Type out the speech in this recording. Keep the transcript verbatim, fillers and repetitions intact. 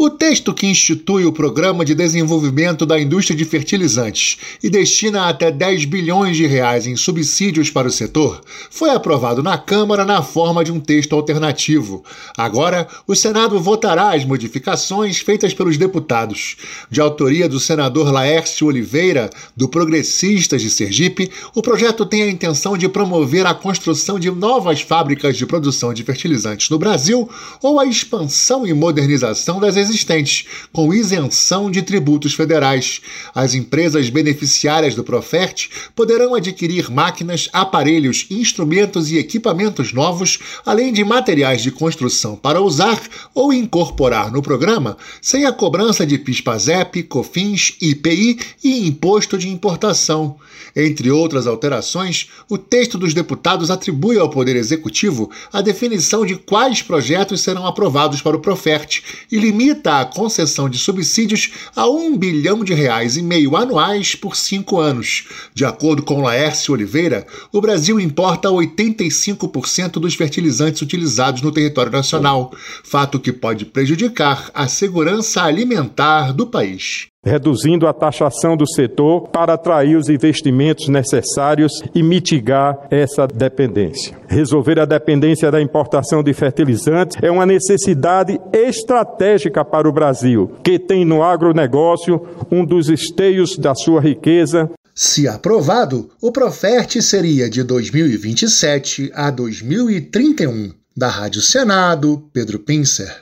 O texto que institui o Programa de Desenvolvimento da Indústria de Fertilizantes e destina até dez bilhões de reais em subsídios para o setor foi aprovado na Câmara na forma de um texto alternativo. Agora, o Senado votará as modificações feitas pelos deputados. De autoria do senador Laércio Oliveira, do Progressistas de Sergipe, o projeto tem a intenção de promover a construção de novas fábricas de produção de fertilizantes no Brasil ou a expansão e modernização das existentes, com isenção de tributos federais. As empresas beneficiárias do Profert poderão adquirir máquinas, aparelhos, instrumentos e equipamentos novos, além de materiais de construção para usar ou incorporar no programa, sem a cobrança de PIS/PASEP, COFINS, I P I e imposto de importação. Entre outras alterações, o texto dos deputados atribui ao Poder Executivo a definição de quais projetos serão aprovados para o Profert e limita a concessão de subsídios a um bilhão de reais e meio anuais por cinco anos. De acordo com Laércio Oliveira, o Brasil importa oitenta e cinco por cento dos fertilizantes utilizados no território nacional, fato que pode prejudicar a segurança alimentar do país. Reduzindo a taxação do setor para atrair os investimentos necessários e mitigar essa dependência. Resolver a dependência da importação de fertilizantes é uma necessidade estratégica para o Brasil, que tem no agronegócio um dos esteios da sua riqueza. Se aprovado, o Profert seria de dois mil e vinte e sete a dois mil e trinta e um. Da Rádio Senado, Pedro Pincer.